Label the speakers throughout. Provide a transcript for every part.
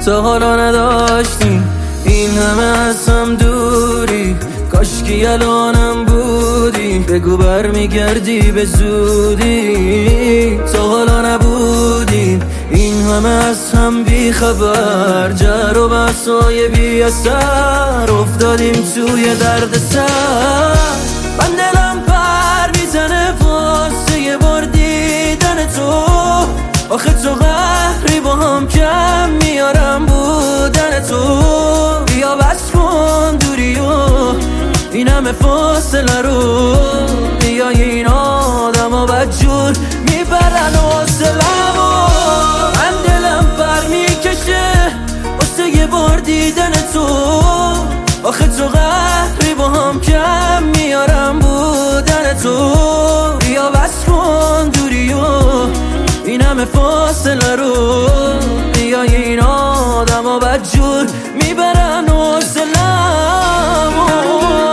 Speaker 1: تا حالا نداشتیم این همه از هم دوری، کاشکی الانم بودی، بگو برمیگردی به زودی. تا حالا نبودیم این همه از هم بی خبر، جر و بحثای بی اثر، افتادیم توی درد سر. من دلم پر میزنه واسه یه بار دیدن تو، آخه تو قهری با هم کم میارم بودن تو. بیا بس کن دوری و این همه فاصله رو، بیا این آدم ها بدجور میبرن حوصله‌مو. من دلم پر میکشه واسه یه بار دیدن تو، آخه تو قهری با هم کم میارم بودن تو. بیا بس کن دوری و این همه فاصله رو، بیا این آدم ها بدجور میبرن حوصله‌مو.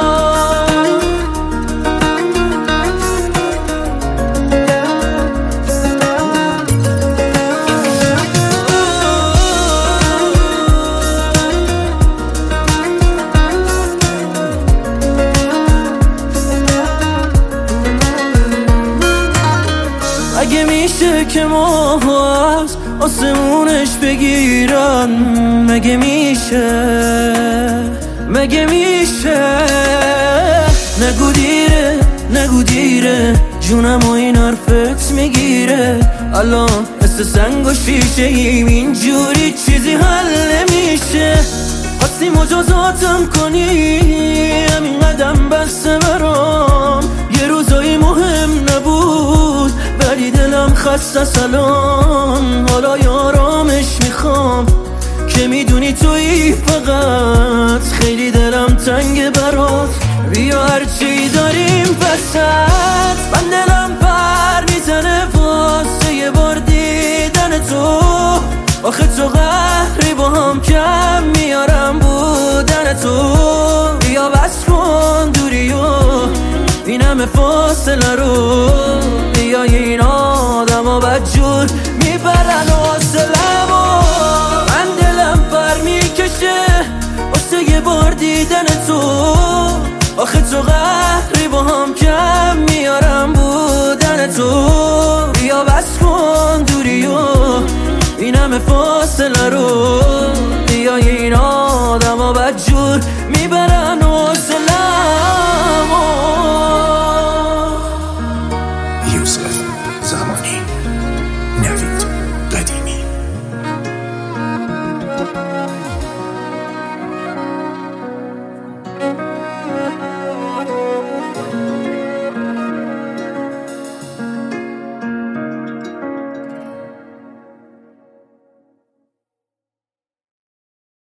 Speaker 1: اگه میشه که ما از آسمونش بگیرن، مگه میشه، مگه میشه؟ نگو دیره، نگو دیره، جونم و این حرفت میگیره. الان مثل سنگ و شیشه ایم، اینجوری چیزی حل نمیشه. خواستی مجازاتم کنی، همین قدم بسته برام. یه روزایی مهم نبود ولی دلم خسته سلام. حالا یارامش میخوام که میدونی تویی فقط، خیلی دلم تنگ برات. بیا هرچی داریم وسط. من دلم پر میزنه واسه یه بار دیدن تو، آخه تو قهری با هم کم میارم بودن تو. بیا بس کن دوری و این همه فاصله رو، بیا این آدم ها بدجور میبرن حوصله‌مو. من دلم پر میکشه واسه یه بار دیدن تو، آخه تو قهری با هم کم میارم بودن تو. بیا بس کن دوری و این همه فاصله رو، بیا این آدم ها بدجور